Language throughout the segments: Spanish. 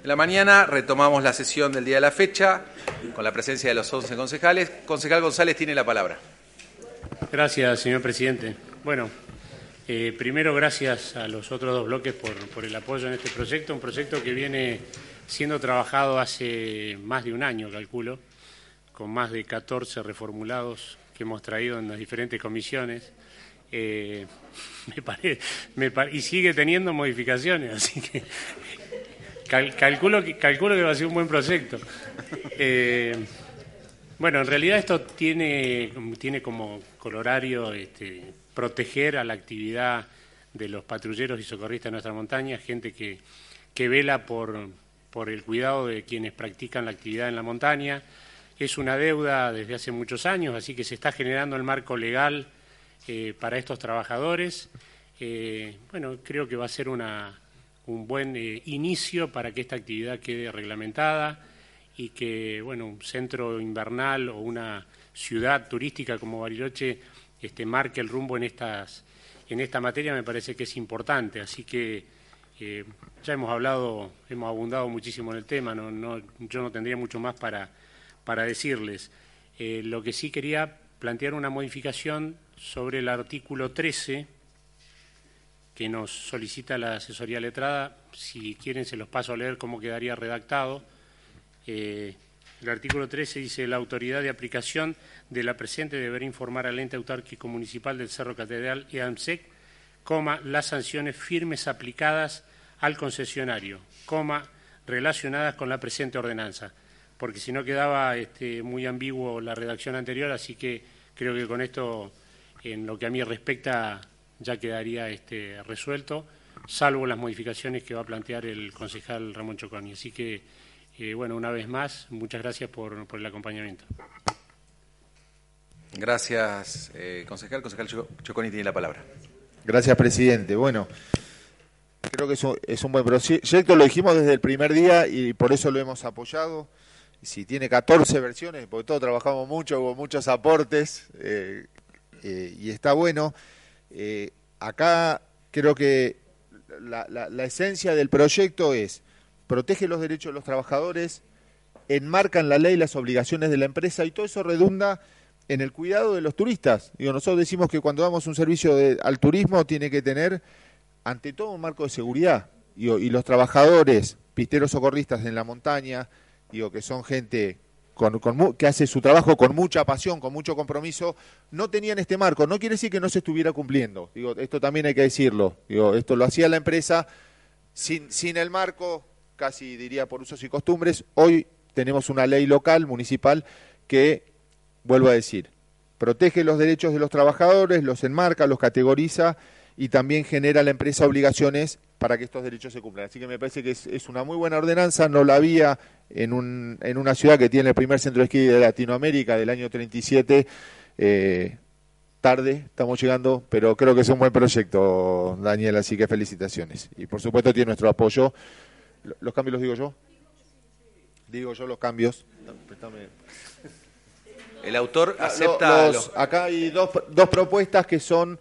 En la mañana retomamos la sesión del día de la fecha con la presencia de los 11 concejales. Concejal González tiene la palabra. Gracias, señor presidente. Bueno, primero gracias a los otros dos bloques por el apoyo en este proyecto, un proyecto que viene siendo trabajado hace más de un año, calculo, con más de 14 reformulados que hemos traído en las diferentes comisiones. Y sigue teniendo modificaciones, así que calculo que va a ser un buen proyecto. Bueno, en realidad esto tiene como colorario proteger a la actividad de los patrulleros y socorristas de nuestra montaña, gente que vela por el cuidado de quienes practican la actividad en la montaña. Es una deuda desde hace muchos años, así que se está generando el marco legal para estos trabajadores. Bueno, creo que va a ser un buen inicio para que esta actividad quede reglamentada y que, bueno, un centro invernal o una ciudad turística como Bariloche marque el rumbo en esta materia. Me parece que es importante, así que ya hemos abundado muchísimo en el tema, yo no tendría mucho más para decirles. Lo que sí quería plantear una modificación sobre el artículo 13 que nos solicita la asesoría letrada. Si quieren se los paso a leer cómo quedaría redactado. El artículo 13 dice: la autoridad de aplicación de la presente deberá informar al ente autárquico municipal del Cerro Catedral y AMSEC, las sanciones firmes aplicadas al concesionario, relacionadas con la presente ordenanza, porque si no quedaba muy ambiguo la redacción anterior, así que creo que con esto, en lo que a mí respecta, ya quedaría resuelto, salvo las modificaciones que va a plantear el concejal Ramón Choconi. Así que, bueno, una vez más, muchas gracias por el acompañamiento. Gracias, concejal. Concejal Choconi tiene la palabra. Gracias, presidente. Bueno, creo que es un buen proyecto, lo dijimos desde el primer día y por eso lo hemos apoyado. Si tiene 14 versiones, porque todos trabajamos mucho, hubo muchos aportes y está bueno. Acá creo que la esencia del proyecto es: protege los derechos de los trabajadores, enmarca en la ley las obligaciones de la empresa y todo eso redunda en el cuidado de los turistas. Nosotros decimos que cuando damos un servicio al turismo tiene que tener ante todo un marco de seguridad. Y los trabajadores, pisteros socorristas en la montaña, que son gente que hace su trabajo con mucha pasión, con mucho compromiso, no tenían este marco. No quiere decir que no se estuviera cumpliendo. Esto también hay que decirlo. Esto lo hacía la empresa sin el marco, casi diría por usos y costumbres. Hoy tenemos una ley local, municipal, que, vuelvo a decir, protege los derechos de los trabajadores, los enmarca, los categoriza y también genera a la empresa obligaciones para que estos derechos se cumplan. Así que me parece que es una muy buena ordenanza. No la había en una ciudad que tiene el primer centro de esquí de Latinoamérica del año 37. Tarde, estamos llegando, pero creo que es un buen proyecto, Daniel, así que felicitaciones. Y por supuesto tiene nuestro apoyo. ¿Los cambios los digo yo? Digo yo los cambios. Préstame. El autor acepta... Acá hay dos propuestas que son...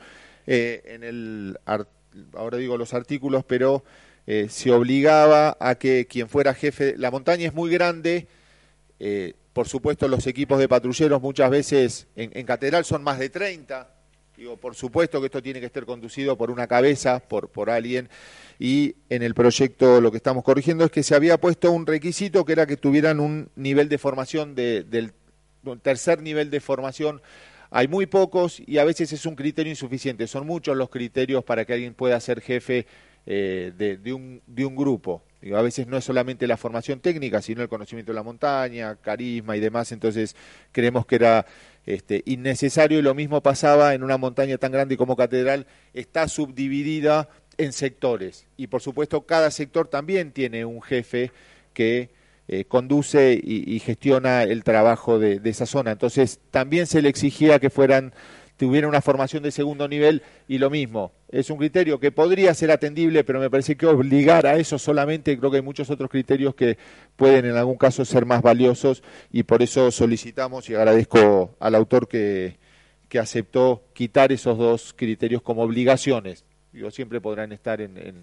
ahora digo los artículos, pero se obligaba a que quien fuera jefe, la montaña es muy grande, por supuesto los equipos de patrulleros muchas veces en Catedral son más de 30, por supuesto que esto tiene que estar conducido por una cabeza, por alguien, y en el proyecto lo que estamos corrigiendo es que se había puesto un requisito que era que tuvieran un nivel de formación del tercer nivel de formación. Hay muy pocos y a veces es un criterio insuficiente. Son muchos los criterios para que alguien pueda ser jefe de un grupo. A veces no es solamente la formación técnica, sino el conocimiento de la montaña, carisma y demás. Entonces creemos que era innecesario, y lo mismo pasaba en una montaña tan grande como Catedral. Está subdividida en sectores y por supuesto cada sector también tiene un jefe que conduce y gestiona el trabajo de esa zona. Entonces también se le exigía que tuvieran una formación de segundo nivel, y lo mismo, es un criterio que podría ser atendible, pero me parece que obligar a eso solamente, creo que hay muchos otros criterios que pueden en algún caso ser más valiosos, y por eso solicitamos y agradezco al autor que aceptó quitar esos dos criterios como obligaciones. Siempre podrán estar en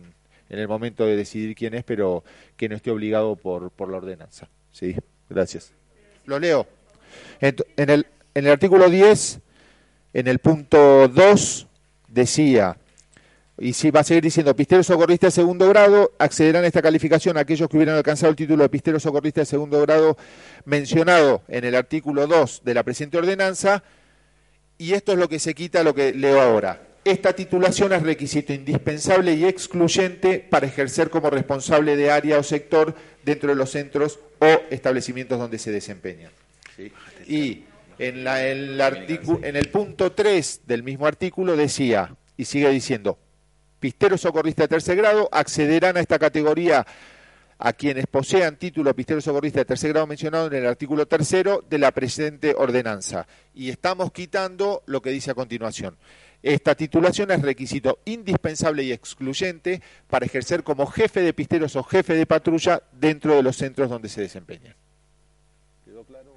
en el momento de decidir quién es, pero que no esté obligado por la ordenanza. Sí, gracias. Lo leo. En el artículo 10, en el punto 2, decía, y si va a seguir diciendo, pistero socorrista de segundo grado, accederán a esta calificación aquellos que hubieran alcanzado el título de pistero socorrista de segundo grado mencionado en el artículo 2 de la presente ordenanza, y esto es lo que se quita, lo que leo ahora. Esta titulación es requisito indispensable y excluyente para ejercer como responsable de área o sector dentro de los centros o establecimientos donde se desempeñan. ¿Sí? Y en el punto 3 del mismo artículo decía, y sigue diciendo, pistero socorrista de tercer grado accederán a esta categoría a quienes posean título pistero socorrista de tercer grado mencionado en el artículo 3 de la presente ordenanza. Y estamos quitando lo que dice a continuación. Esta titulación es requisito indispensable y excluyente para ejercer como jefe de pisteros o jefe de patrulla dentro de los centros donde se desempeñan. ¿Quedó claro?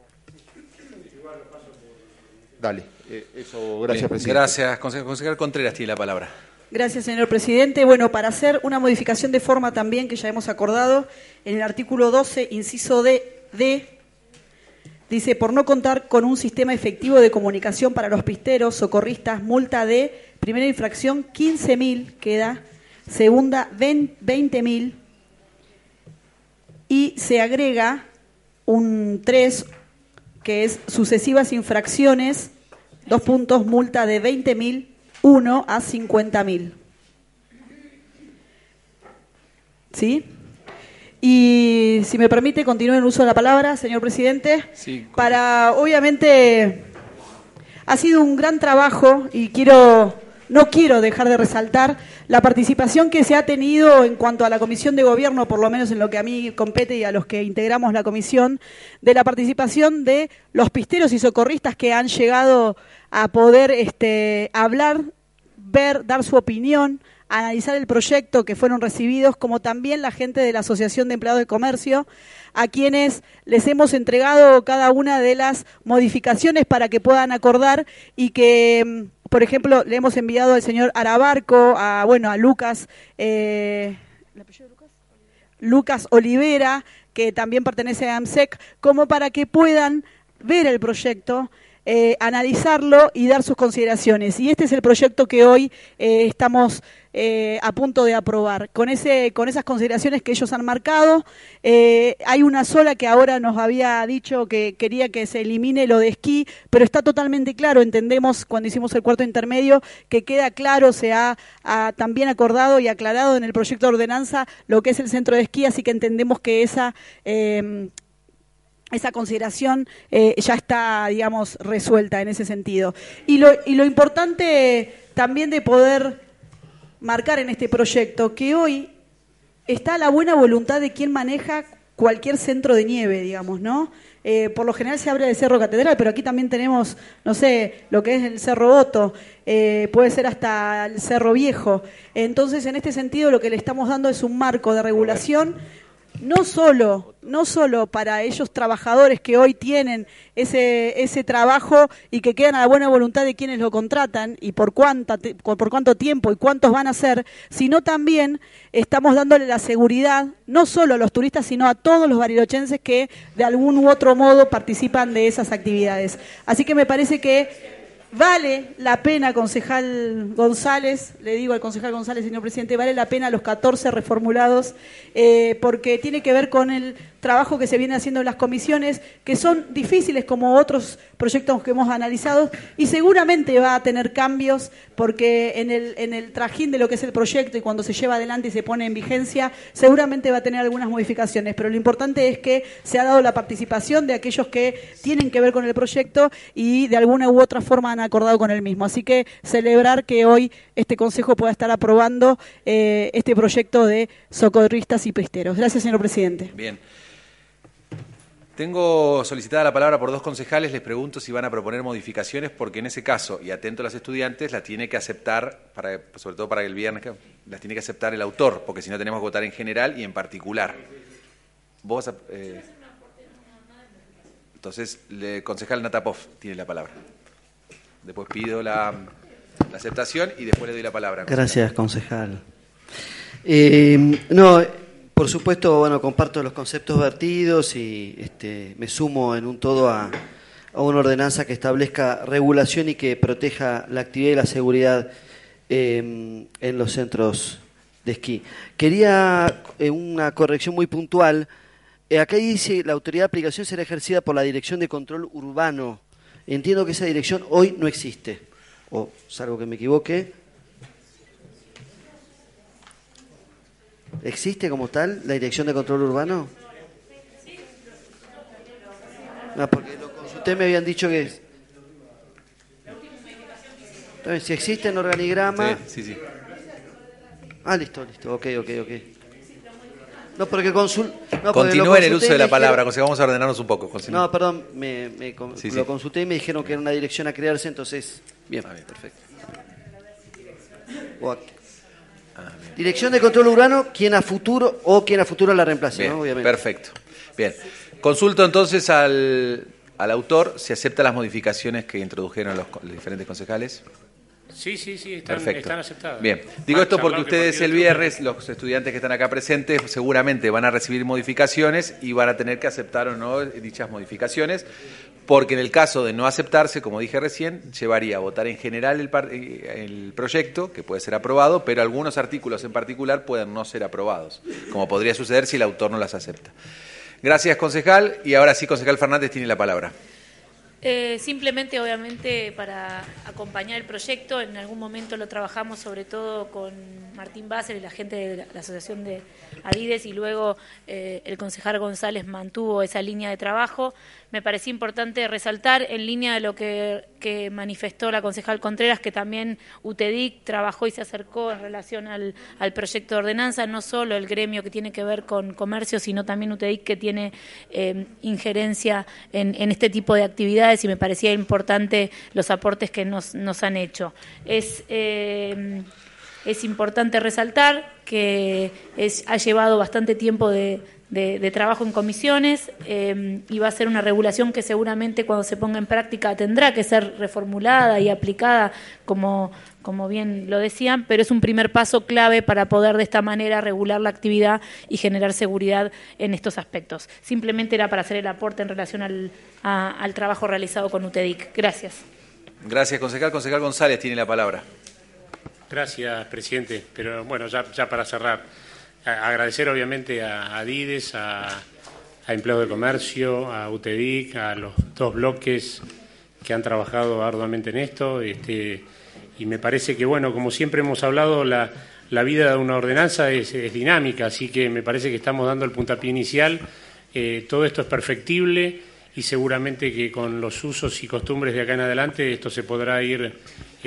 Dale, eso, gracias, presidente. Gracias, concejal Contreras tiene la palabra. Gracias, señor presidente. Bueno, para hacer una modificación de forma también que ya hemos acordado, en el artículo 12, inciso D, dice, por no contar con un sistema efectivo de comunicación para los pisteros, socorristas, multa de, primera infracción, 15.000, queda, segunda, 20.000, y se agrega un 3, que es sucesivas infracciones, 2 puntos, multa de 20.000, 1 a 50.000. ¿Sí? Y si me permite, continúo en uso de la palabra, señor presidente. Sí. Obviamente, ha sido un gran trabajo y no quiero dejar de resaltar la participación que se ha tenido en cuanto a la Comisión de Gobierno, por lo menos en lo que a mí compete y a los que integramos la comisión, de la participación de los pisteros y socorristas que han llegado a poder hablar, ver, dar su opinión, analizar el proyecto que fueron recibidos, como también la gente de la Asociación de Empleados de Comercio, a quienes les hemos entregado cada una de las modificaciones para que puedan acordar y que, por ejemplo, le hemos enviado al señor Arabarco, a Lucas, ¿el apellido de Lucas? Lucas Olivera, que también pertenece a AMSEC, como para que puedan ver el proyecto, analizarlo y dar sus consideraciones. Y este es el proyecto que hoy estamos a punto de aprobar. Con esas consideraciones que ellos han marcado, hay una sola que ahora nos había dicho que quería que se elimine lo de esquí, pero está totalmente claro, entendemos cuando hicimos el cuarto intermedio, que queda claro, se ha también acordado y aclarado en el proyecto de ordenanza lo que es el centro de esquí, así que entendemos que esa consideración ya está, digamos, resuelta en ese sentido. Y lo importante también de poder marcar en este proyecto, que hoy está la buena voluntad de quien maneja cualquier centro de nieve, digamos, ¿no? Por lo general se habla del Cerro Catedral, pero aquí también tenemos, no sé, lo que es el Cerro Boto, puede ser hasta el Cerro Viejo. Entonces, en este sentido, lo que le estamos dando es un marco de regulación, no solo para ellos trabajadores que hoy tienen ese trabajo y que quedan a la buena voluntad de quienes lo contratan y por cuánto tiempo y cuántos van a ser, sino también estamos dándole la seguridad no solo a los turistas, sino a todos los barilochenses que de algún u otro modo participan de esas actividades. Así que me parece que vale la pena, concejal González, le digo al concejal González, señor presidente, vale la pena los 14 reformulados, porque tiene que ver con el trabajo que se viene haciendo en las comisiones, que son difíciles como otros proyectos que hemos analizado, y seguramente va a tener cambios, porque en el trajín de lo que es el proyecto y cuando se lleva adelante y se pone en vigencia, seguramente va a tener algunas modificaciones, pero lo importante es que se ha dado la participación de aquellos que tienen que ver con el proyecto y de alguna u otra forma han acordado con el mismo. Así que celebrar que hoy este Consejo pueda estar aprobando este proyecto de socorristas y pisteros. Gracias, señor presidente. Bien. Tengo solicitada la palabra por 2 concejales, les pregunto si van a proponer modificaciones, porque en ese caso, y atento a las estudiantes, las tiene que aceptar, sobre todo para el viernes, las tiene que aceptar el autor, porque si no tenemos que votar en general y en particular. Vos, entonces, el concejal Natapov tiene la palabra. Después pido la aceptación y después le doy la palabra. Gracias, concejal. No, por supuesto, bueno, comparto los conceptos vertidos y me sumo en un todo a una ordenanza que establezca regulación y que proteja la actividad y la seguridad en los centros de esquí. Quería una corrección muy puntual. Acá dice la autoridad de aplicación será ejercida por la Dirección de Control Urbano. Entiendo que esa dirección hoy no existe, o salvo que me equivoque. ¿Existe como tal la Dirección de Control Urbano? No, porque lo consulté, me habían dicho que... Entonces, si existe en organigrama... Sí. Ah, listo, ok. No, porque Continúe en el uso de la palabra, vamos a ordenarnos un poco. Continúe. No, perdón, lo consulté y me dijeron que era una dirección a crearse, entonces... Bien, perfecto. Dirección de Control Urbano, quien a futuro la reemplace, Bien, ¿no? Obviamente. Perfecto. Bien. Consulto entonces al autor si acepta las modificaciones que introdujeron los diferentes concejales. Sí, están aceptadas. Bien, digo esto porque ustedes el viernes, los estudiantes que están acá presentes, seguramente van a recibir modificaciones y van a tener que aceptar o no dichas modificaciones, porque en el caso de no aceptarse, como dije recién, llevaría a votar en general el proyecto, que puede ser aprobado, pero algunos artículos en particular pueden no ser aprobados, como podría suceder si el autor no las acepta. Gracias, concejal, y ahora sí, concejal Fernández tiene la palabra. Simplemente, obviamente, para acompañar el proyecto, en algún momento lo trabajamos sobre todo con Martín Basel y la gente de la Asociación de Adides, y luego el concejal González mantuvo esa línea de trabajo. Me parecía importante resaltar, en línea de lo que manifestó la concejal Contreras, que también UTEDIC trabajó y se acercó en relación al proyecto de ordenanza, no solo el gremio que tiene que ver con comercio, sino también UTEDIC, que tiene injerencia en este tipo de actividades, y me parecía importante los aportes que nos han hecho. Es importante resaltar que ha llevado bastante tiempo de trabajo en comisiones, y va a ser una regulación que seguramente cuando se ponga en práctica tendrá que ser reformulada y aplicada, como bien lo decían, pero es un primer paso clave para poder de esta manera regular la actividad y generar seguridad en estos aspectos. Simplemente era para hacer el aporte en relación al trabajo realizado con UTEDIC. Gracias. Gracias, concejal. Concejal González tiene la palabra. Gracias, presidente. Pero bueno, ya para cerrar, agradecer obviamente a Adides, a Empleados de Comercio, a UTEDIC, a los dos bloques que han trabajado arduamente en esto, y me parece que, bueno, como siempre hemos hablado, la vida de una ordenanza es dinámica, así que me parece que estamos dando el puntapié inicial. Todo esto es perfectible y seguramente que con los usos y costumbres de acá en adelante esto se podrá ir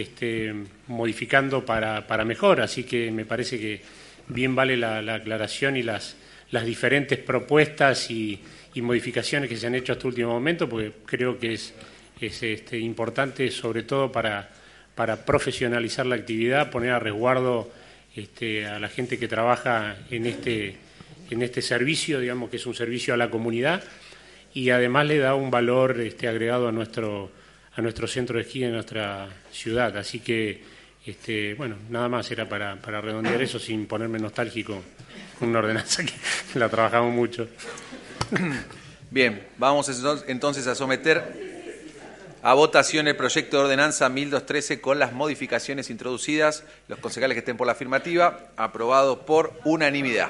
modificando para mejor, así que me parece que bien vale la aclaración y las diferentes propuestas y modificaciones que se han hecho hasta el último momento, porque creo que es importante, sobre todo para profesionalizar la actividad, poner a resguardo a la gente que trabaja en este servicio, digamos que es un servicio a la comunidad, y además le da un valor agregado a nuestro centro de esquí en nuestra ciudad. Así que, bueno, nada más era para redondear eso sin ponerme nostálgico, una ordenanza que la trabajamos mucho. Bien, vamos entonces a someter a votación el proyecto de ordenanza 1213 con las modificaciones introducidas. Los concejales que estén por la afirmativa, aprobado por unanimidad.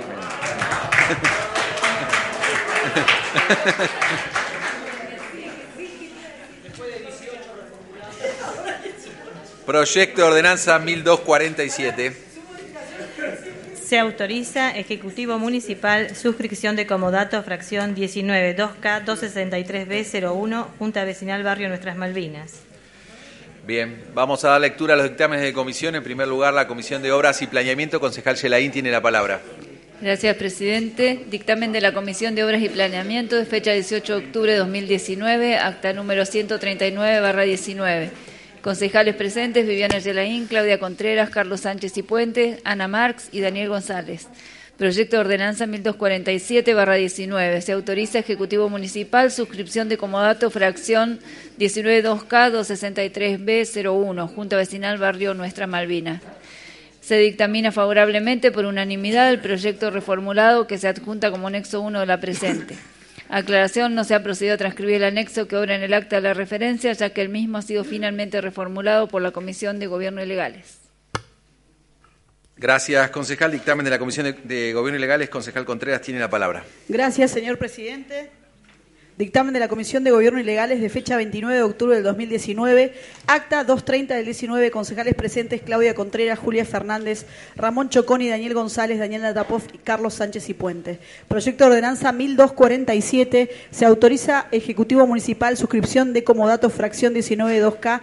Proyecto de ordenanza 1247. Se autoriza Ejecutivo Municipal suscripción de comodato fracción 19-2K 263B01 Junta Vecinal Barrio Nuestras Malvinas. Bien, vamos a dar lectura a los dictámenes de comisión. En primer lugar, la Comisión de Obras y Planeamiento. Concejal Yelaín tiene la palabra. Gracias, presidente. Dictamen de la Comisión de Obras y Planeamiento de fecha 18 de octubre de 2019, acta número 139/19. Concejales presentes: Viviana Yelaín, Claudia Contreras, Carlos Sánchez y Puente, Ana Marx y Daniel González. Proyecto de ordenanza 1247/19. Se autoriza Ejecutivo Municipal suscripción de comodato fracción 19-2K 263B01 Junta Vecinal Barrio Nuestra Malvinas. Se dictamina favorablemente por unanimidad el proyecto reformulado que se adjunta como anexo 1 de la presente. Aclaración: no se ha procedido a transcribir el anexo que obra en el acta de la referencia, ya que el mismo ha sido finalmente reformulado por la Comisión de Gobierno y Legales. Gracias, concejal. Dictamen de la Comisión de Gobierno y Legales. Concejal Contreras tiene la palabra. Gracias, señor presidente. Dictamen de la Comisión de Gobierno y Legales de fecha 29 de octubre del 2019, acta 230 del 19, concejales presentes Claudia Contreras, Julia Fernández, Ramón Choconi, Daniel González, Daniel Natapov y Carlos Sánchez y Puente. Proyecto de ordenanza 1247, se autoriza Ejecutivo Municipal suscripción de comodato fracción 19.2K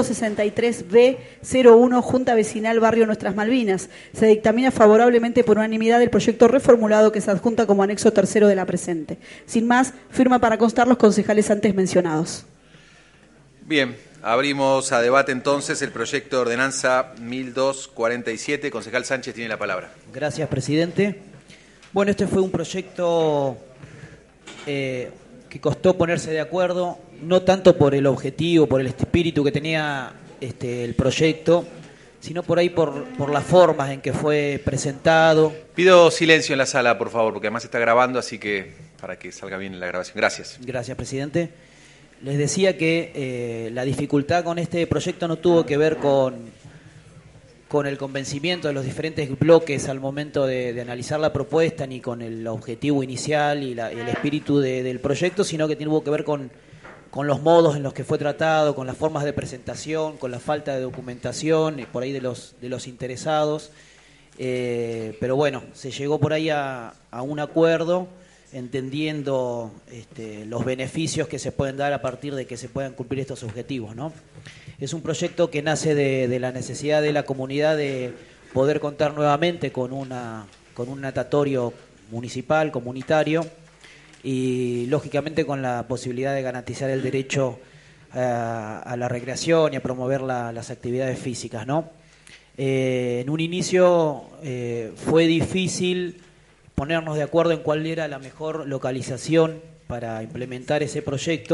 263B01 Junta Vecinal Barrio Nuestras Malvinas. Se dictamina favorablemente por unanimidad el proyecto reformulado que se adjunta como anexo tercero de la presente. Sin más, firma para constar los concejales antes mencionados. Bien, abrimos a debate entonces el proyecto de ordenanza 1247. Concejal Sánchez tiene la palabra. Gracias, presidente. Bueno, este fue un proyecto que costó ponerse de acuerdo, no tanto por el objetivo, por el espíritu que tenía el proyecto, sino por ahí por las formas en que fue presentado. Pido silencio en la sala, por favor, porque además está grabando, así que para que salga bien la grabación. Gracias. Gracias, presidente. Les decía que la dificultad con este proyecto no tuvo que ver con el convencimiento de los diferentes bloques al momento de analizar la propuesta, ni con el objetivo inicial y el espíritu del proyecto, sino que tuvo que ver con los modos en los que fue tratado, con las formas de presentación, con la falta de documentación, por ahí de los interesados. Pero bueno, se llegó por ahí a un acuerdo, entendiendo los beneficios que se pueden dar a partir de que se puedan cumplir estos objetivos, ¿no? Es un proyecto que nace de la necesidad de la comunidad de poder contar nuevamente con un natatorio municipal, comunitario, y lógicamente con la posibilidad de garantizar el derecho a la recreación y a promover las actividades físicas, ¿no? En un inicio fue difícil ponernos de acuerdo en cuál era la mejor localización para implementar ese proyecto,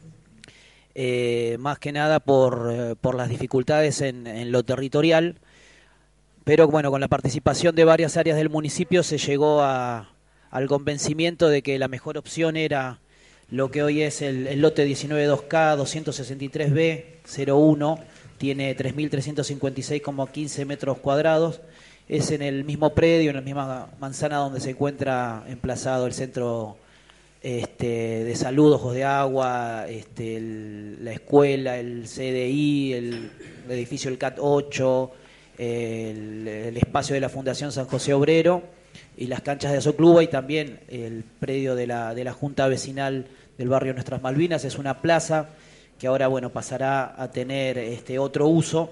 más que nada por las dificultades en lo territorial, pero bueno, con la participación de varias áreas del municipio se llegó al convencimiento de que la mejor opción era lo que hoy es el lote 19.2K 263B01, tiene 3.356,15 metros cuadrados. Es en el mismo predio, en la misma manzana donde se encuentra emplazado el centro de salud, Ojos de Agua, la escuela, el CDI, el edificio del CAT 8, el espacio de la Fundación San José Obrero y las canchas de Azocluba, y también el predio de la Junta Vecinal del barrio Nuestras Malvinas. Es una plaza que ahora pasará a tener otro uso.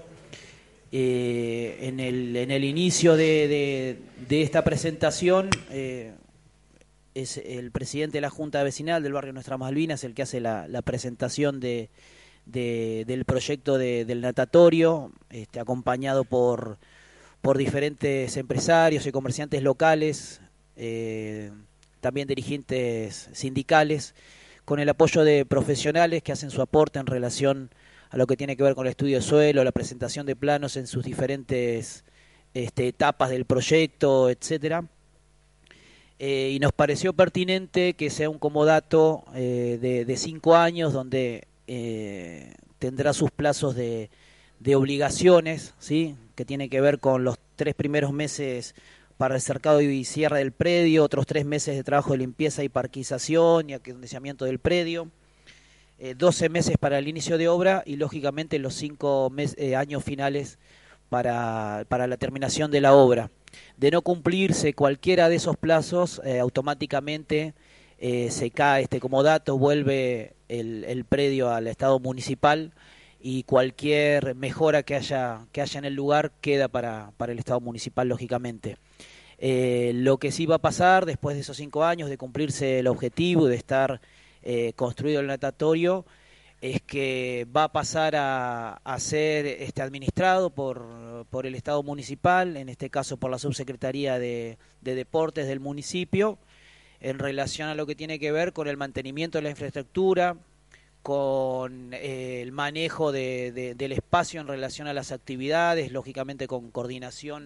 En el inicio de esta presentación es el presidente de la Junta Vecinal del barrio Nuestras Malvinas el que hace la presentación del proyecto del natatorio, acompañado por diferentes empresarios y comerciantes locales, también dirigentes sindicales, con el apoyo de profesionales que hacen su aporte en relación a lo que tiene que ver con el estudio de suelo, la presentación de planos en sus diferentes etapas del proyecto, etcétera. Y nos pareció pertinente que sea un comodato de 5 años, donde tendrá sus plazos de obligaciones, ¿sí?, que tiene que ver con los 3 primeros meses para el cercado y cierre del predio, otros 3 meses de trabajo de limpieza y parquización y acondicionamiento del predio, 12 meses para el inicio de obra y lógicamente los 5 años finales para la terminación de la obra. De no cumplirse cualquiera de esos plazos, automáticamente se cae este comodato, vuelve el predio al estado municipal y cualquier mejora que haya en el lugar queda para el estado municipal, lógicamente. Lo que sí va a pasar después de esos 5 años de cumplirse el objetivo de estar construido el natatorio es que va a pasar a ser administrado por el Estado municipal, en este caso por la Subsecretaría de Deportes del municipio, en relación a lo que tiene que ver con el mantenimiento de la infraestructura, con el manejo del espacio en relación a las actividades, lógicamente con coordinación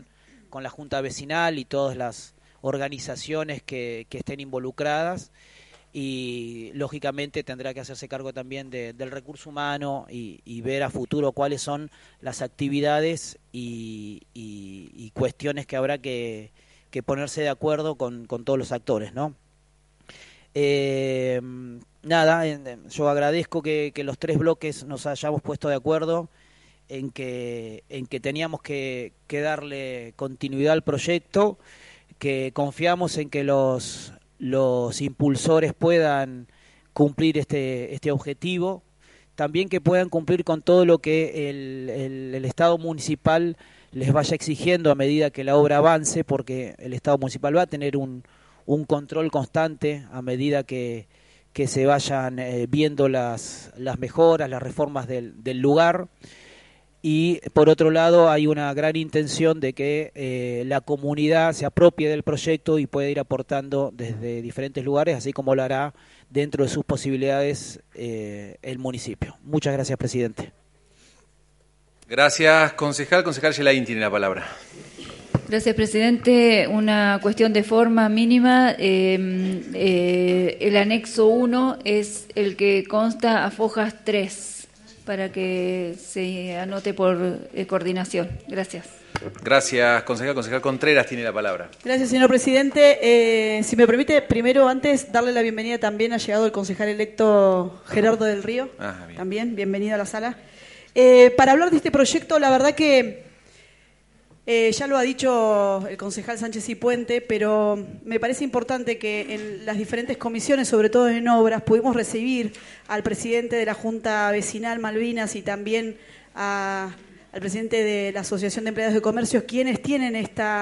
la Junta Vecinal y todas las organizaciones que estén involucradas, y lógicamente tendrá que hacerse cargo también del recurso humano y ver a futuro cuáles son las actividades y cuestiones que habrá que ponerse de acuerdo con todos los actores, ¿no? Nada, yo agradezco que los tres bloques nos hayamos puesto de acuerdo en que teníamos que darle continuidad al proyecto, que confiamos en que los impulsores puedan cumplir este objetivo, también que puedan cumplir con todo lo que el Estado municipal les vaya exigiendo a medida que la obra avance, porque el Estado municipal va a tener un control constante a medida que se vayan viendo las mejoras, las reformas del lugar. Y por otro lado hay una gran intención de que la comunidad se apropie del proyecto y pueda ir aportando desde diferentes lugares, así como lo hará dentro de sus posibilidades el municipio. Muchas gracias, presidente. Gracias, concejal. Concejal Gelain tiene la palabra. Gracias, presidente. Una cuestión de forma mínima. El anexo 1 es el que consta a fojas 3, para que se anote por coordinación. Gracias. Gracias, concejal. Concejal Contreras tiene la palabra. Gracias, señor presidente. Si me permite, primero, antes, darle la bienvenida también, ha llegado el concejal electo Gerardo del Río. Bien. También, bienvenido a la sala. Para hablar de este proyecto, la verdad que ya lo ha dicho el concejal Sánchez y Puente, pero me parece importante que en las diferentes comisiones, sobre todo en obras, pudimos recibir al presidente de la Junta Vecinal Malvinas y también al presidente de la Asociación de Empleados de Comercios, quienes tienen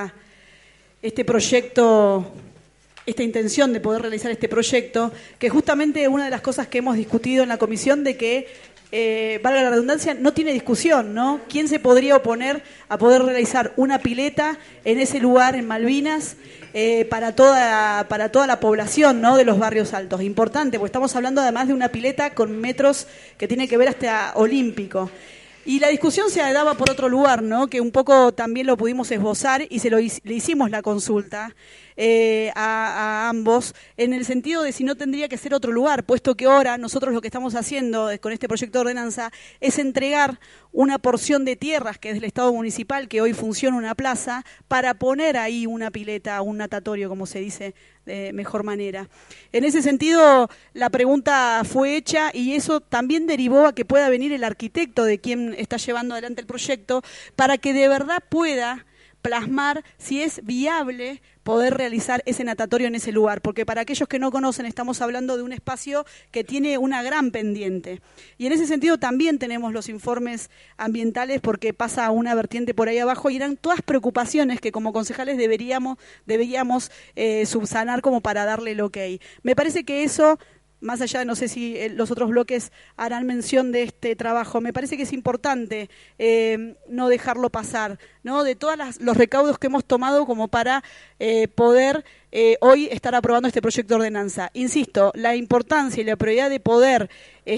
este proyecto, esta intención de poder realizar este proyecto, que justamente una de las cosas que hemos discutido en la comisión de que valga la redundancia, no tiene discusión, ¿no? ¿Quién se podría oponer a poder realizar una pileta en ese lugar, en Malvinas, para toda la población, ¿no?, de los barrios altos? Importante, porque estamos hablando además de una pileta con metros que tiene que ver hasta olímpico. Y la discusión se daba por otro lugar, ¿no?, que un poco también lo pudimos esbozar y le hicimos la consulta a ambos, en el sentido de si no tendría que ser otro lugar, puesto que ahora nosotros lo que estamos haciendo con este proyecto de ordenanza es entregar una porción de tierras que es del Estado municipal, que hoy funciona una plaza, para poner ahí una pileta, un natatorio, como se dice de mejor manera. En ese sentido, la pregunta fue hecha y eso también derivó a que pueda venir el arquitecto de quien está llevando adelante el proyecto, para que de verdad pueda plasmar si es viable poder realizar ese natatorio en ese lugar, porque para aquellos que no conocen estamos hablando de un espacio que tiene una gran pendiente, y en ese sentido también tenemos los informes ambientales, porque pasa una vertiente por ahí abajo y eran todas preocupaciones que como concejales deberíamos subsanar como para darle el ok. Me parece que eso, más allá de, no sé si los otros bloques harán mención de este trabajo, me parece que es importante no dejarlo pasar, ¿no?, de todos los recaudos que hemos tomado como para poder hoy estar aprobando este proyecto de ordenanza. Insisto, la importancia y la prioridad de poder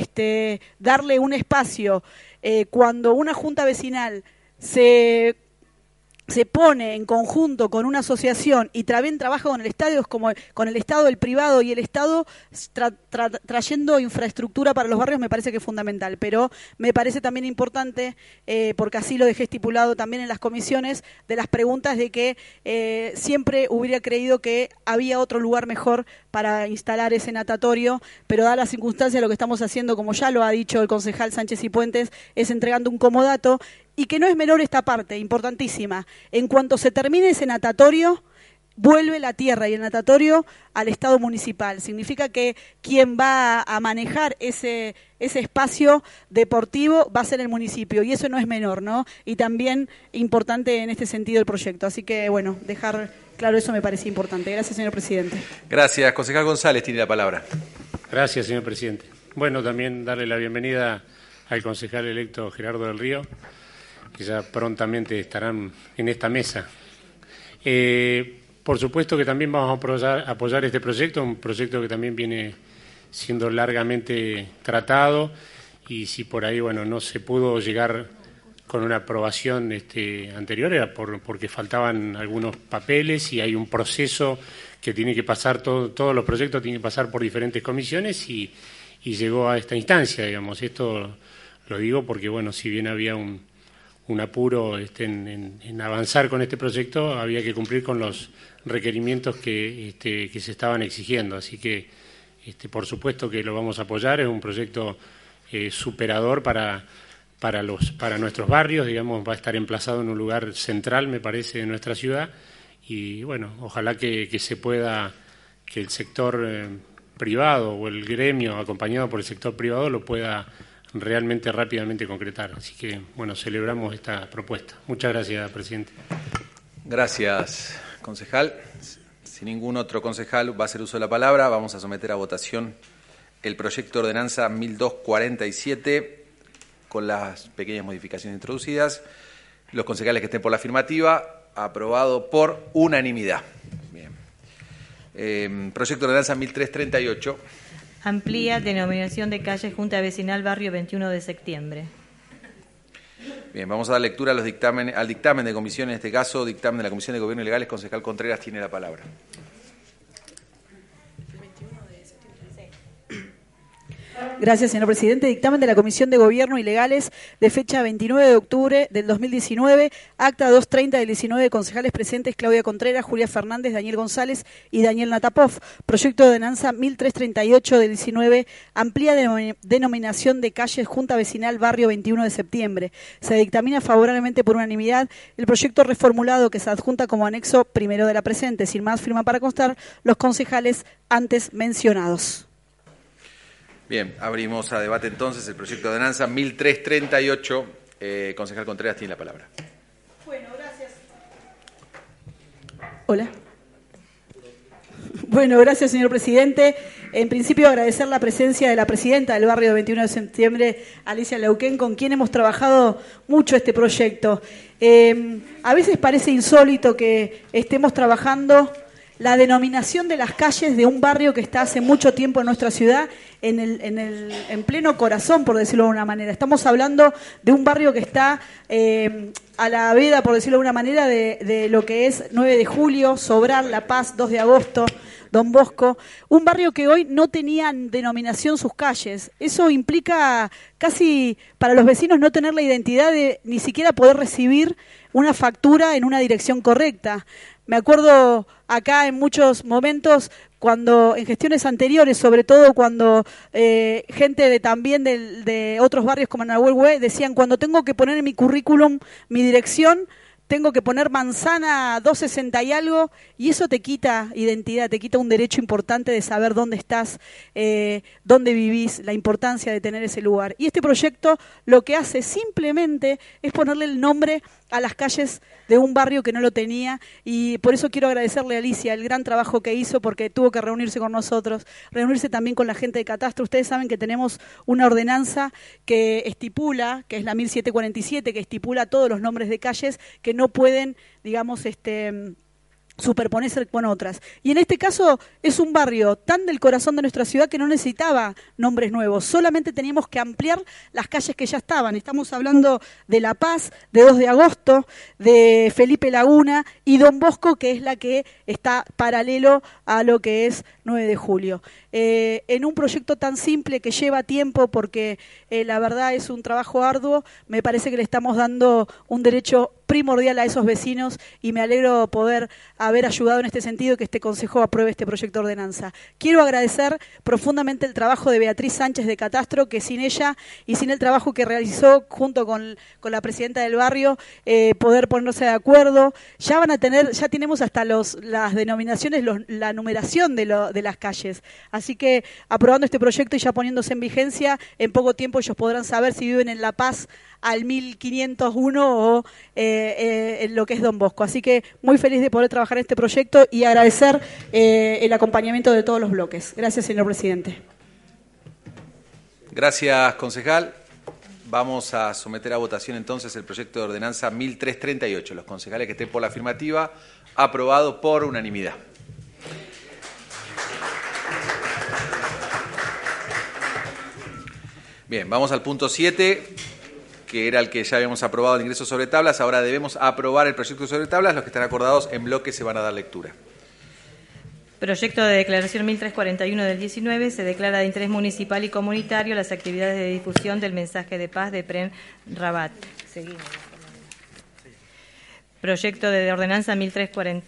darle un espacio cuando una junta vecinal se pone en conjunto con una asociación y también trabaja con el Estado, como con el Estado, el privado y el Estado trayendo infraestructura para los barrios, me parece que es fundamental. Pero me parece también importante, porque así lo dejé estipulado también en las comisiones, de las preguntas de que siempre hubiera creído que había otro lugar mejor para instalar ese natatorio, pero dadas las circunstancias lo que estamos haciendo, como ya lo ha dicho el concejal Sánchez y Puentes, es entregando un comodato. Y que no es menor esta parte, importantísima. En cuanto se termine ese natatorio, vuelve la tierra y el natatorio al Estado municipal. Significa que quien va a manejar ese espacio deportivo va a ser el municipio, y eso no es menor, ¿no? Y también importante en este sentido el proyecto. Así que, bueno, dejar claro eso me parece importante. Gracias, señor presidente. Gracias. Concejal González tiene la palabra. Gracias, señor presidente. Bueno, también darle la bienvenida al concejal electo Gerardo del Río, que ya prontamente estarán en esta mesa. Por supuesto que también vamos a apoyar este proyecto, un proyecto que también viene siendo largamente tratado, y si por ahí no se pudo llegar con una aprobación anterior, era porque faltaban algunos papeles y hay un proceso que tiene que pasar, todos los proyectos tienen que pasar por diferentes comisiones y llegó a esta instancia, digamos. Esto lo digo porque, bueno, si bien había un apuro en avanzar con este proyecto, había que cumplir con los requerimientos que se estaban exigiendo. Así que, por supuesto que lo vamos a apoyar. Es un proyecto superador para nuestros barrios, digamos, va a estar emplazado en un lugar central, me parece, de nuestra ciudad. Y bueno, ojalá que se pueda, que el sector privado o el gremio acompañado por el sector privado lo pueda realmente rápidamente concretar. Así que, bueno, celebramos esta propuesta. Muchas gracias, presidente. Gracias, concejal. Si ningún otro concejal va a hacer uso de la palabra, vamos a someter a votación el proyecto de ordenanza 1247 con las pequeñas modificaciones introducidas. Los concejales que estén por la afirmativa, aprobado por unanimidad. Bien. Proyecto de ordenanza 1338. Amplía denominación de calle Junta Vecinal Barrio 21 de Septiembre. Bien, vamos a dar lectura a al dictamen de comisión, en este caso, dictamen de la Comisión de Gobierno y Legales. Concejal Contreras tiene la palabra. Gracias, señor presidente. Dictamen de la Comisión de Gobierno y Legales de fecha 29 de octubre del 2019, acta 230 del 19, concejales presentes Claudia Contreras, Julia Fernández, Daniel González y Daniel Natapov. Proyecto de ordenanza 1338 del 19, amplía denominación de calle Junta Vecinal Barrio 21 de Septiembre. Se dictamina favorablemente por unanimidad el proyecto reformulado que se adjunta como anexo primero de la presente. Sin más, firma para constar los concejales antes mencionados. Bien, abrimos a debate entonces el proyecto de ordenanza 1338. Concejal Contreras tiene la palabra. Bueno, gracias. Hola. Bueno, gracias, señor presidente. En principio, agradecer la presencia de la presidenta del barrio 21 de septiembre, Alicia Leuquén, con quien hemos trabajado mucho este proyecto. A veces parece insólito que estemos trabajando la denominación de las calles de un barrio que está hace mucho tiempo en nuestra ciudad, en pleno corazón, por decirlo de alguna manera. Estamos hablando de un barrio que está a la veda, por decirlo de alguna manera, de lo que es 9 de julio, Sobral, La Paz, 2 de agosto, Don Bosco, un barrio que hoy no tenía denominación sus calles. Eso implica casi para los vecinos no tener la identidad de ni siquiera poder recibir una factura en una dirección correcta. Me acuerdo acá en muchos momentos, cuando en gestiones anteriores, sobre todo cuando gente de otros barrios como Nahuel Hué decían, cuando tengo que poner en mi currículum mi dirección, tengo que poner manzana 260 y algo, y eso te quita identidad, te quita un derecho importante de saber dónde estás, dónde vivís, la importancia de tener ese lugar. Y este proyecto lo que hace simplemente es ponerle el nombre a las calles de un barrio que no lo tenía, y por eso quiero agradecerle a Alicia el gran trabajo que hizo, porque tuvo que reunirse con nosotros, reunirse también con la gente de Catastro. Ustedes saben que tenemos una ordenanza que estipula, que es la 1747, que estipula todos los nombres de calles que no pueden, digamos, superponerse con otras. Y en este caso es un barrio tan del corazón de nuestra ciudad que no necesitaba nombres nuevos, solamente teníamos que ampliar las calles que ya estaban. Estamos hablando de La Paz, de 2 de agosto, de Felipe Laguna y Don Bosco, que es la que está paralelo a lo que es 9 de julio. En un proyecto tan simple que lleva tiempo, porque la verdad es un trabajo arduo, me parece que le estamos dando un derecho primordial a esos vecinos, y me alegro poder haber ayudado en este sentido y que este Consejo apruebe este proyecto de ordenanza. Quiero agradecer profundamente el trabajo de Beatriz Sánchez de Catastro, que sin ella y sin el trabajo que realizó junto con la presidenta del barrio, poder ponerse de acuerdo. Ya tenemos hasta las denominaciones, la numeración de las calles. Así que aprobando este proyecto y ya poniéndose en vigencia, en poco tiempo ellos podrán saber si viven en La Paz al 1501 o en lo que es Don Bosco. Así que muy feliz de poder trabajar en este proyecto y agradecer el acompañamiento de todos los bloques. Gracias, señor presidente. Gracias, concejal. Vamos a someter a votación entonces el proyecto de ordenanza 1338. Los concejales que estén por la afirmativa, aprobado por unanimidad. Bien, vamos al punto 7, que era el que ya habíamos aprobado el ingreso sobre tablas. Ahora debemos aprobar el proyecto sobre tablas. Los que están acordados en bloque se van a dar lectura. Proyecto de declaración 1341 del 19 se declara de interés municipal y comunitario las actividades de difusión del mensaje de paz de Prem Rabat. Seguimos. Proyecto de ordenanza 1340.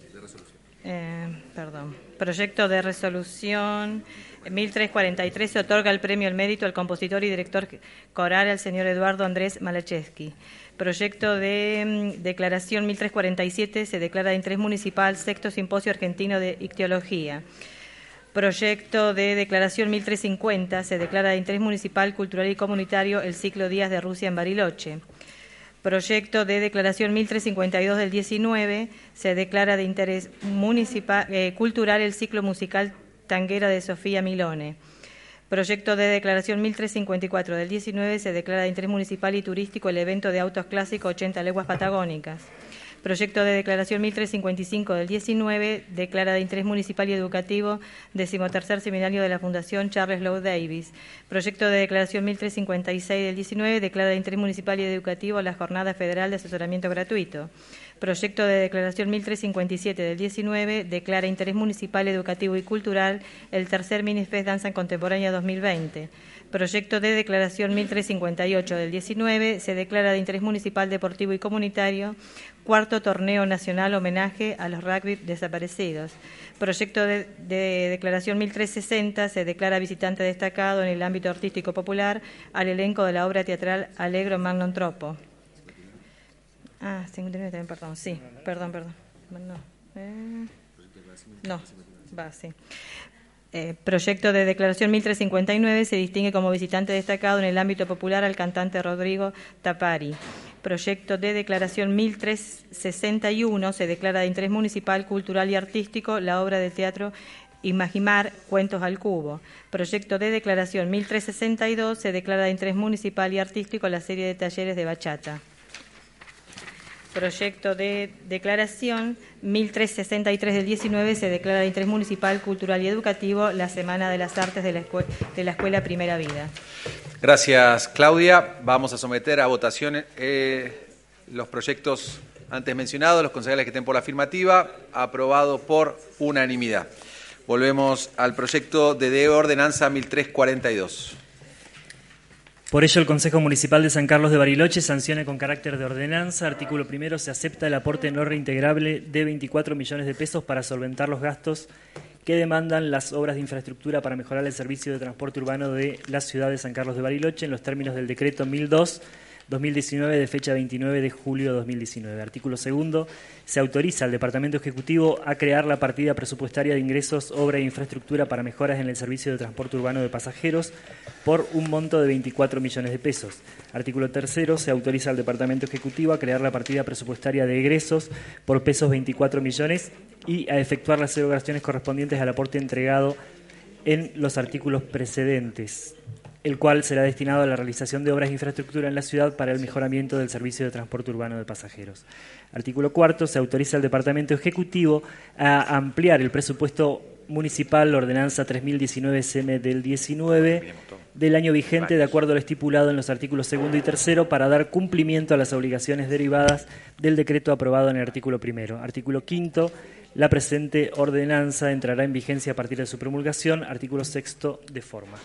Proyecto de resolución 1343 se otorga el premio al mérito al compositor y director coral al señor Eduardo Andrés Malachevsky. Proyecto de declaración 1347 se declara de interés municipal Sexto Simposio Argentino de Ictiología. Proyecto de declaración 1350 se declara de interés municipal, cultural y comunitario el ciclo Días de Rusia en Bariloche. Proyecto de declaración 1352 del 19 se declara de interés municipal, cultural el ciclo musical Tanguera de Sofía Milone. Proyecto de declaración 1354 del 19 se declara de interés municipal y turístico el evento de autos clásicos 80 leguas patagónicas. Proyecto de declaración 1355 del 19 declara de interés municipal y educativo 13º Seminario de la Fundación Charles Lowe Davis. Proyecto de declaración 1356 del 19 declara de interés municipal y educativo la Jornada Federal de Asesoramiento Gratuito. Proyecto de declaración 1357 del 19 declara interés municipal, educativo y cultural el tercer Minifest Danza Contemporánea 2020. Proyecto de declaración 1358 del 19 se declara de interés municipal, deportivo y comunitario cuarto Torneo Nacional Homenaje a los Rugby Desaparecidos. Proyecto de declaración 1360 se declara visitante destacado en el ámbito artístico popular al elenco de la obra teatral Allegro Magnon Troppo. 59 también, perdón. Sí, perdón. Proyecto de declaración 1359 se distingue como visitante destacado en el ámbito popular al cantante Rodrigo Tapari. Proyecto de declaración 1361 se declara de interés municipal, cultural y artístico la obra de teatro Imagimar, Cuentos al Cubo. Proyecto de declaración 1362 se declara de interés municipal y artístico la serie de talleres de bachata. Proyecto de declaración 1363 del 19 se declara de interés municipal, cultural y educativo la Semana de las Artes de la Escuela Primera Vida. Gracias, Claudia. Vamos a someter a votación los proyectos antes mencionados, los concejales que estén por la afirmativa, aprobado por unanimidad. Volvemos al proyecto de ordenanza 1342. Por ello, el Consejo Municipal de San Carlos de Bariloche sanciona con carácter de ordenanza. Artículo primero, se acepta el aporte no reintegrable de 24 millones de pesos para solventar los gastos que demandan las obras de infraestructura para mejorar el servicio de transporte urbano de la ciudad de San Carlos de Bariloche en los términos del decreto 1002/2019 de fecha 29 de julio de 2019. Artículo segundo, se autoriza al Departamento Ejecutivo a crear la partida presupuestaria de ingresos, obra e infraestructura para mejoras en el servicio de transporte urbano de pasajeros por un monto de 24 millones de pesos. Artículo tercero, se autoriza al Departamento Ejecutivo a crear la partida presupuestaria de egresos por pesos 24 millones y a efectuar las erogaciones correspondientes al aporte entregado en los artículos precedentes, el cual será destinado a la realización de obras de infraestructura en la ciudad para el mejoramiento del servicio de transporte urbano de pasajeros. Artículo cuarto, se autoriza al Departamento Ejecutivo a ampliar el presupuesto municipal, ordenanza 3019 CM del 19 del año vigente, de acuerdo a lo estipulado en los artículos segundo y tercero, para dar cumplimiento a las obligaciones derivadas del decreto aprobado en el artículo primero. Artículo quinto, la presente ordenanza entrará en vigencia a partir de su promulgación. Artículo sexto, de forma.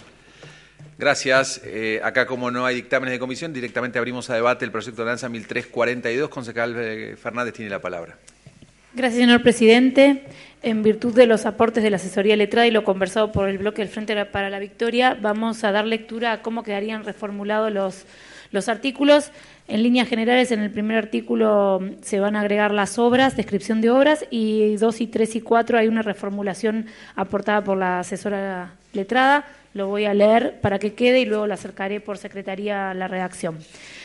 Gracias. Acá, como no hay dictámenes de comisión, directamente abrimos a debate el proyecto de ordenanza 1342. Concejal Fernández tiene la palabra. Gracias, señor presidente. En virtud de los aportes de la asesoría letrada y lo conversado por el bloque del Frente para la Victoria, vamos a dar lectura a cómo quedarían reformulados los artículos. En líneas generales, en el primer artículo se van a agregar las obras, descripción de obras, y 2 y 3 y 4 hay una reformulación aportada por la asesora letrada. Lo voy a leer para que quede y luego lo acercaré por secretaría a la redacción.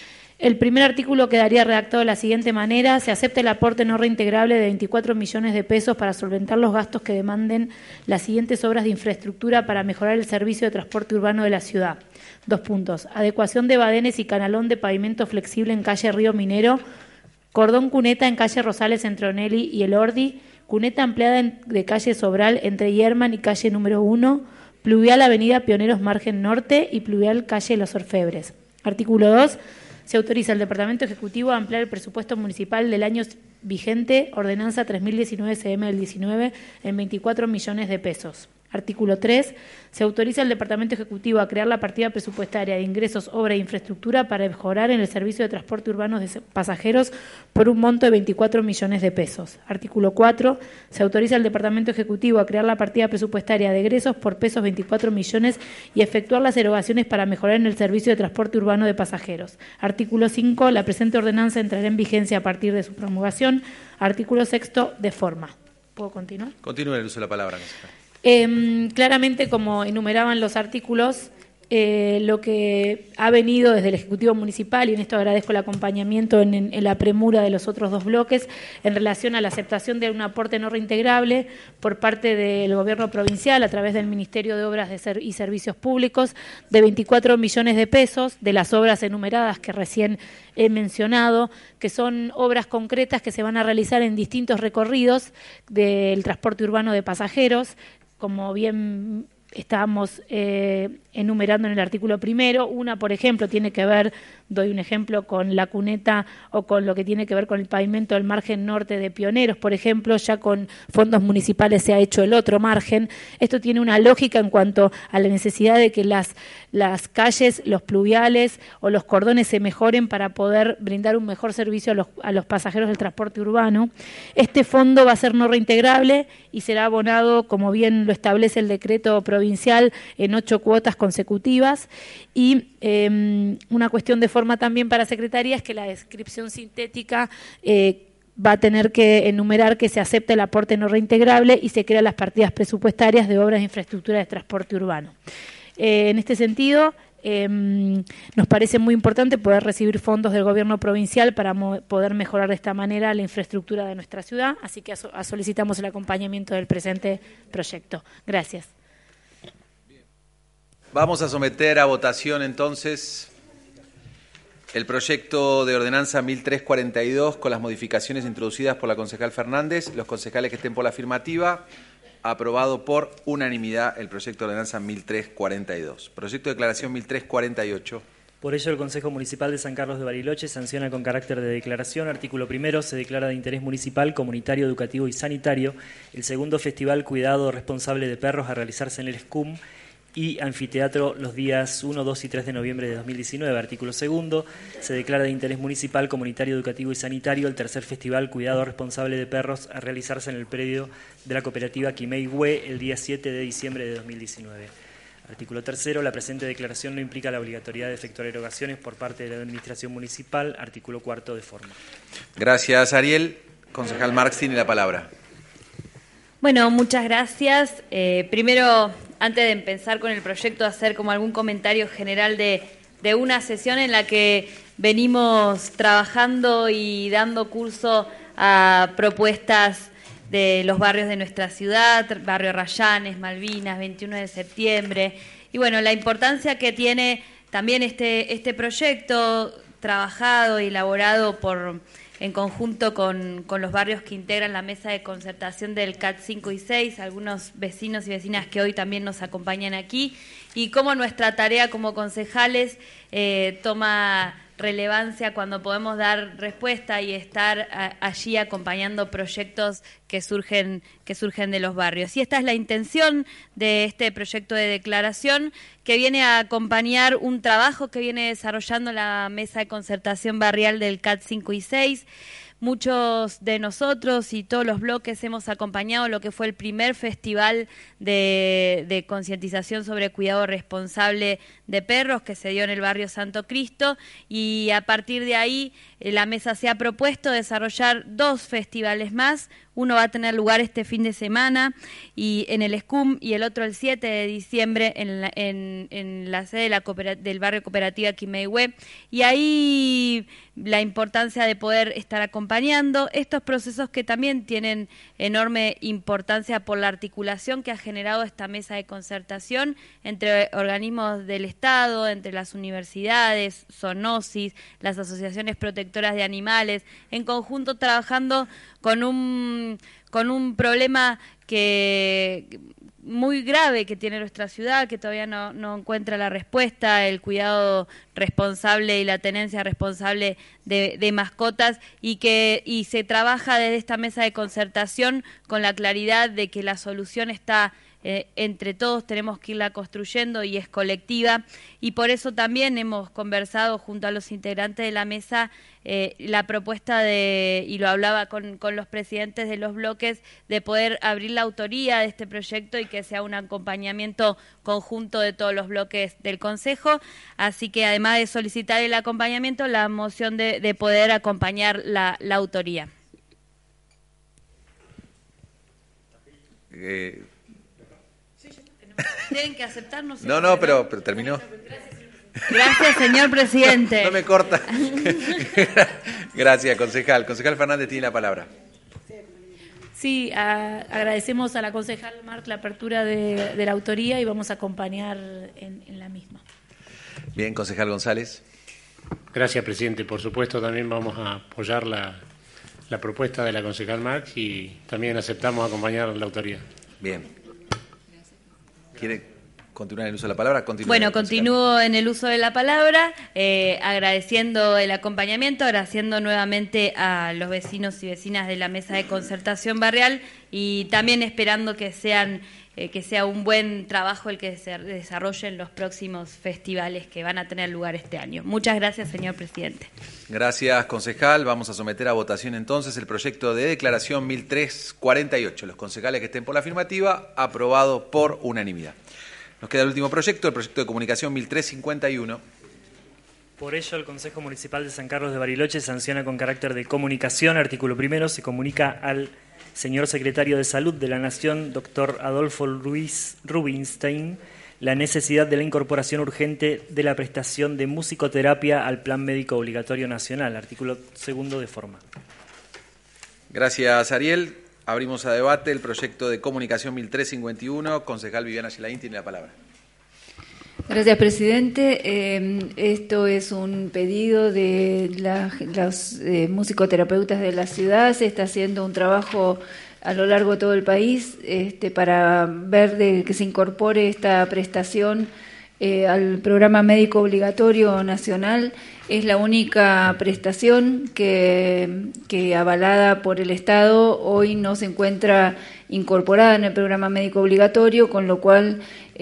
El primer artículo quedaría redactado de la siguiente manera: se acepta el aporte no reintegrable de 24 millones de pesos para solventar los gastos que demanden las siguientes obras de infraestructura para mejorar el servicio de transporte urbano de la ciudad. 2 puntos. Adecuación de badenes y canalón de pavimento flexible en calle Río Minero, cordón cuneta en calle Rosales entre Onelli y El Ordi, cuneta ampliada de calle Sobral entre Yerman y calle número 1, pluvial avenida Pioneros Margen Norte y pluvial calle Los Orfebres. Artículo 2. se autoriza al Departamento Ejecutivo a ampliar el presupuesto municipal del año vigente, ordenanza 3019 CM del 19, en 24 millones de pesos. Artículo 3. Se autoriza al Departamento Ejecutivo a crear la partida presupuestaria de ingresos, obra e infraestructura para mejorar en el servicio de transporte urbano de pasajeros por un monto de 24 millones de pesos. Artículo 4. Se autoriza al Departamento Ejecutivo a crear la partida presupuestaria de egresos por pesos 24 millones y efectuar las erogaciones para mejorar en el servicio de transporte urbano de pasajeros. Artículo 5. La presente ordenanza entrará en vigencia a partir de su promulgación. Artículo 6. De forma. ¿Puedo continuar? Continúe el uso de la palabra, concejal. Claramente, como enumeraban los artículos, lo que ha venido desde el Ejecutivo Municipal, y en esto agradezco el acompañamiento en la premura de los otros dos bloques, en relación a la aceptación de un aporte no reintegrable por parte del Gobierno provincial a través del Ministerio de Obras y Servicios Públicos de 24 millones de pesos de las obras enumeradas que recién he mencionado, que son obras concretas que se van a realizar en distintos recorridos del transporte urbano de pasajeros, como bien estábamos enumerando en el artículo primero. Una, por ejemplo, tiene que ver, doy un ejemplo, con la cuneta o con lo que tiene que ver con el pavimento del margen norte de Pioneros, por ejemplo. Ya con fondos municipales se ha hecho el otro margen. Esto tiene una lógica en cuanto a la necesidad de que las calles, los pluviales o los cordones se mejoren para poder brindar un mejor servicio a los pasajeros del transporte urbano. Este fondo va a ser no reintegrable y será abonado, como bien lo establece el decreto provincial, en 8 cuotas consecutivas. Y una cuestión de forma también para Secretaría es que la descripción sintética va a tener que enumerar que se acepta el aporte no reintegrable y se crean las partidas presupuestarias de obras de infraestructura de transporte urbano. En este sentido, nos parece muy importante poder recibir fondos del Gobierno provincial para poder mejorar de esta manera la infraestructura de nuestra ciudad, así que solicitamos el acompañamiento del presente proyecto. Gracias. Vamos a someter a votación entonces el proyecto de ordenanza 1342 con las modificaciones introducidas por la concejal Fernández. Los concejales que estén por la afirmativa, aprobado por unanimidad el proyecto de ordenanza 1342. Proyecto de declaración 1348. Por ello, el Consejo Municipal de San Carlos de Bariloche sanciona con carácter de declaración. Artículo primero. Se declara de interés municipal, comunitario, educativo y sanitario el segundo Festival Cuidado Responsable de Perros a realizarse en el SCUM y anfiteatro los días 1, 2 y 3 de noviembre de 2019. Artículo segundo. Se declara de interés municipal, comunitario, educativo y sanitario el tercer Festival Cuidado Responsable de Perros a realizarse en el predio de la cooperativa Quimei-Hue el día 7 de diciembre de 2019. Artículo tercero. La presente declaración no implica la obligatoriedad de efectuar erogaciones por parte de la Administración Municipal. Artículo cuarto. De forma. Gracias, Ariel. Concejal Marx tiene la palabra. Bueno, muchas gracias. Primero, antes de empezar con el proyecto, hacer como algún comentario general de una sesión en la que venimos trabajando y dando curso a propuestas de los barrios de nuestra ciudad, Barrio Rayanes, Malvinas, 21 de septiembre. Y bueno, la importancia que tiene también este proyecto trabajado y elaborado en conjunto con los barrios que integran la mesa de concertación del CAT 5 y 6, algunos vecinos y vecinas que hoy también nos acompañan aquí, y cómo nuestra tarea como concejales toma relevancia cuando podemos dar respuesta y estar allí acompañando proyectos que surgen de los barrios. Y esta es la intención de este proyecto de declaración, que viene a acompañar un trabajo que viene desarrollando la Mesa de Concertación Barrial del CAT 5 y 6. Muchos de nosotros y todos los bloques hemos acompañado lo que fue el primer festival de concientización sobre cuidado responsable de perros que se dio en el barrio Santo Cristo, y a partir de ahí la mesa se ha propuesto desarrollar 2 festivales más. Uno va a tener lugar este fin de semana y en el SCUM, y el otro el 7 de diciembre en la sede del barrio Cooperativa Quimei-Hue. Y ahí la importancia de poder estar acompañando estos procesos que también tienen enorme importancia por la articulación que ha generado esta mesa de concertación entre organismos del Estado, entre las universidades, Zoonosis, las asociaciones protectoras de animales, en conjunto trabajando con un problema que muy grave que tiene nuestra ciudad, que todavía no encuentra la respuesta, el cuidado responsable y la tenencia responsable de mascotas, y se trabaja desde esta mesa de concertación con la claridad de que la solución está entre todos, tenemos que irla construyendo y es colectiva, y por eso también hemos conversado junto a los integrantes de la mesa la propuesta y lo hablaba con los presidentes de los bloques, de poder abrir la autoría de este proyecto y que sea un acompañamiento conjunto de todos los bloques del Consejo, así que además de solicitar el acompañamiento, la moción de poder acompañar la autoría. Tienen que aceptarnos. No, pero terminó. Gracias, señor presidente. No me corta. Gracias, concejal. Concejal Fernández tiene la palabra. Sí, agradecemos a la concejal Marc la apertura de la autoría y vamos a acompañar en la misma. Bien, concejal González. Gracias, presidente. Por supuesto, también vamos a apoyar la propuesta de la concejal Marc y también aceptamos acompañar la autoría. Bien. ¿Quiere continuar en el uso de la palabra? Bueno, continúo en el uso de la palabra, agradeciendo el acompañamiento, agradeciendo nuevamente a los vecinos y vecinas de la mesa de concertación barrial y también esperando que sea un buen trabajo el que se desarrolle en los próximos festivales que van a tener lugar este año. Muchas gracias, señor presidente. Gracias, concejal. Vamos a someter a votación entonces el proyecto de declaración 1348. Los concejales que estén por la afirmativa, aprobado por unanimidad. Nos queda el último proyecto, el proyecto de comunicación 1351. Por ello, el Consejo Municipal de San Carlos de Bariloche sanciona con carácter de comunicación. Artículo primero, se comunica al señor Secretario de Salud de la Nación, doctor Adolfo Luis Rubinstein, la necesidad de la incorporación urgente de la prestación de musicoterapia al Plan Médico Obligatorio Nacional. Artículo segundo de forma. Gracias, Ariel. Abrimos a debate el proyecto de comunicación 1351. Concejal Viviana Gelaín tiene la palabra. Gracias, presidente. Esto es un pedido de los musicoterapeutas de la ciudad. Se está haciendo un trabajo a lo largo de todo el país para ver de que se incorpore esta prestación al programa médico obligatorio nacional. Es la única prestación que avalada por el Estado hoy no se encuentra incorporada en el programa médico obligatorio, con lo cual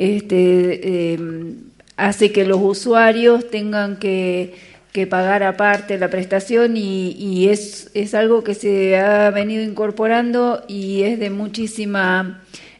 hace que los usuarios tengan que pagar aparte la prestación y es algo que se ha venido incorporando y es de muchísima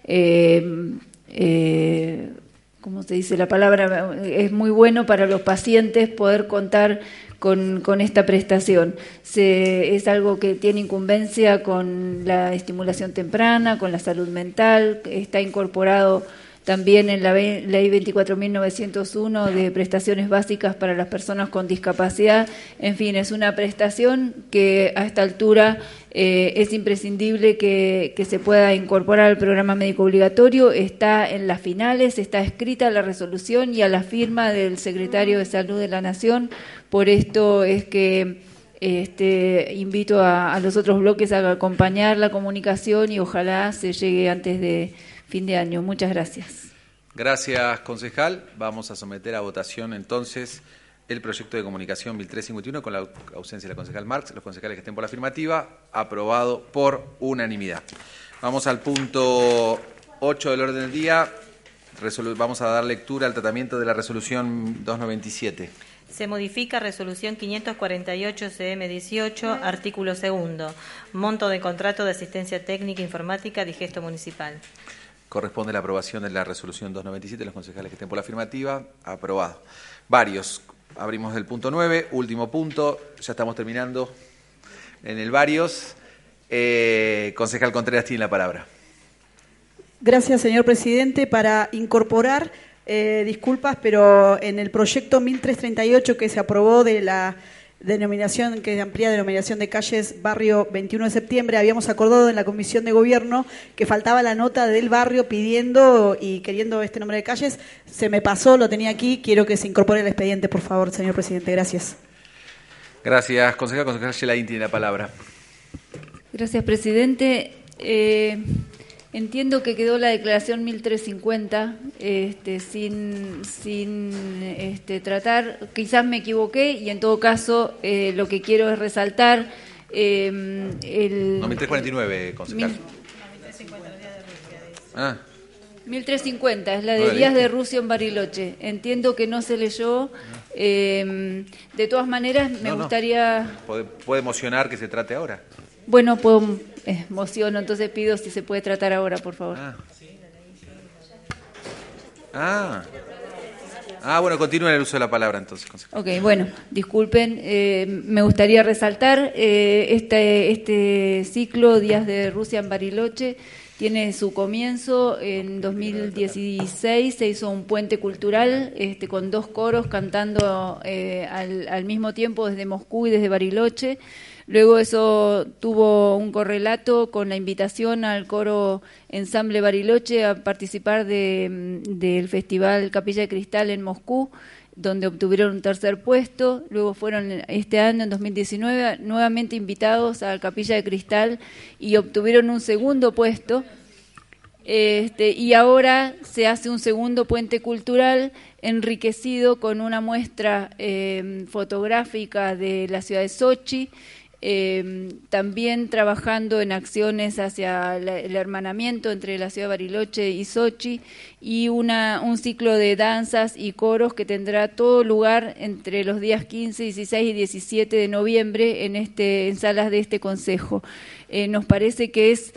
¿cómo se dice la palabra? Es muy bueno para los pacientes poder contar con esta prestación. Es algo que tiene incumbencia con la estimulación temprana, con la salud mental, está incorporado también en la Ley 24.901 de prestaciones básicas para las personas con discapacidad. En fin, es una prestación que a esta altura es imprescindible que se pueda incorporar al programa médico obligatorio. Está en las finales, está escrita la resolución y a la firma del Secretario de Salud de la Nación. Por esto es que invito a los otros bloques a acompañar la comunicación y ojalá se llegue antes de fin de año. Muchas gracias. Gracias, concejal. Vamos a someter a votación entonces el proyecto de comunicación 1351 con la ausencia de la concejal Marx. Los concejales que estén por la afirmativa, aprobado por unanimidad. Vamos al punto 8 del orden del día. Vamos a dar lectura al tratamiento de la resolución 297. Se modifica resolución 548 CM18, artículo segundo, monto de contrato de asistencia técnica informática Digesto Municipal. Corresponde la aprobación de la resolución 297. Los concejales que estén por la afirmativa, aprobado. Varios. Abrimos el punto 9, último punto. Ya estamos terminando en el varios. Concejal Contreras tiene la palabra. Gracias, señor presidente. Para incorporar, disculpas, pero en el proyecto 1338 que se aprobó de la denominación, que amplía denominación de calles barrio 21 de septiembre, habíamos acordado en la Comisión de Gobierno que faltaba la nota del barrio pidiendo y queriendo este nombre de calles. Se me pasó, lo tenía aquí, quiero que se incorpore el expediente, por favor, señor presidente. Gracias. Gracias, concejal. Concejal Gelaín tiene la palabra. Gracias, presidente. Entiendo que quedó la declaración 1350 sin tratar. Quizás me equivoqué y en todo caso lo que quiero es resaltar No, 1349, concejal. 1350 es la de Díaz de Rusia en Bariloche. Entiendo que no se leyó. De todas maneras, me gustaría... ¿Puede emocionar que se trate ahora? Bueno, puedo, emociono, entonces pido si se puede tratar ahora, por favor. Bueno, continúen el uso de la palabra entonces, concejal. Ok, bueno, disculpen, me gustaría resaltar este ciclo Díaz de Rusia en Bariloche. Tiene su comienzo en 2016, se hizo un puente cultural con 2 coros cantando al mismo tiempo desde Moscú y desde Bariloche. Luego eso tuvo un correlato con la invitación al coro Ensamble Bariloche a participar del Festival Capilla de Cristal en Moscú, donde obtuvieron un 3er puesto. Luego fueron este año, en 2019, nuevamente invitados a Capilla de Cristal y obtuvieron un 2º puesto. Y ahora se hace un 2º puente cultural enriquecido con una muestra fotográfica de la ciudad de Sochi, también trabajando en acciones hacia el hermanamiento entre la ciudad de Bariloche y Sochi, y un ciclo de danzas y coros que tendrá todo lugar entre los días 15, 16 y 17 de noviembre en salas de este consejo. Nos parece que es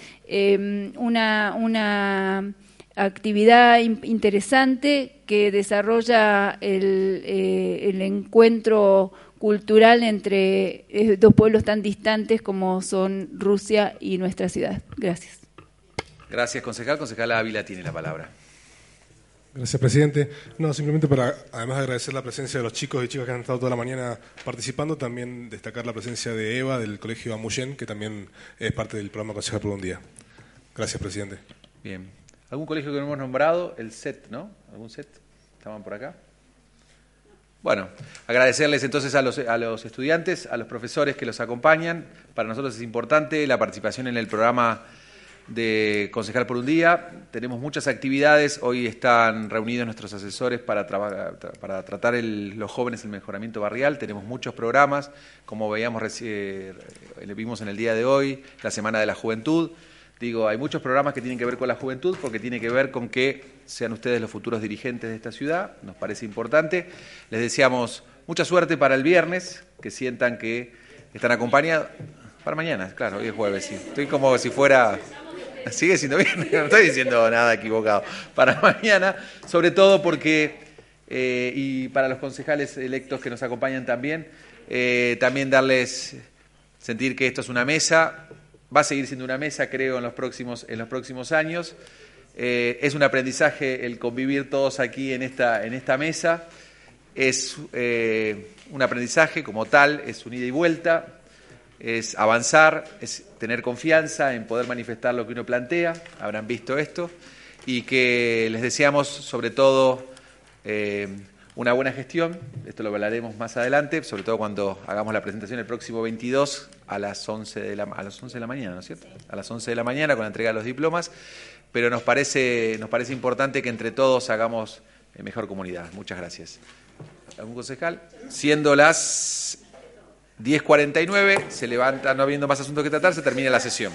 una actividad interesante que desarrolla el encuentro cultural entre 2 pueblos tan distantes como son Rusia y nuestra ciudad. Gracias. Gracias, concejal. Concejal Ávila tiene la palabra. Gracias, presidente. No, simplemente para, además de agradecer la presencia de los chicos y chicas que han estado toda la mañana participando, también destacar la presencia de Eva, del Colegio Amuyen, que también es parte del programa Concejal por un Día. Gracias, presidente. Bien. ¿Algún colegio que no hemos nombrado? El CET, ¿no? ¿Algún CET? ¿Estaban por acá? Bueno, agradecerles entonces a los estudiantes, a los profesores que los acompañan. Para nosotros es importante la participación en el programa de Concejal por un Día. Tenemos muchas actividades. Hoy están reunidos nuestros asesores para tratar los jóvenes el mejoramiento barrial. Tenemos muchos programas, como vimos en el día de hoy, la Semana de la Juventud. Hay muchos programas que tienen que ver con la juventud, porque tiene que ver con que sean ustedes los futuros dirigentes de esta ciudad. Nos parece importante. Les deseamos mucha suerte para el viernes, que sientan que están acompañados. Para mañana, claro, hoy es jueves, sí. Estoy como si fuera... Sigue siendo viernes, no estoy diciendo nada equivocado. Para mañana, sobre todo porque, y para los concejales electos que nos acompañan también sentir que esto es una mesa. Va a seguir siendo una mesa, creo, en los próximos años. Es un aprendizaje el convivir todos aquí en esta mesa. Es un aprendizaje como tal, es un ida y vuelta, es avanzar, es tener confianza en poder manifestar lo que uno plantea. Habrán visto esto. Y que les deseamos, sobre todo, una buena gestión. Esto lo hablaremos más adelante, sobre todo cuando hagamos la presentación el próximo 22 a las 11 de la mañana, ¿no es cierto? A las 11 de la mañana con la entrega de los diplomas, pero nos parece importante que entre todos hagamos mejor comunidad. Muchas gracias. ¿Algún concejal? Siendo las 10:49, se levanta, no habiendo más asuntos que tratar, se termina la sesión.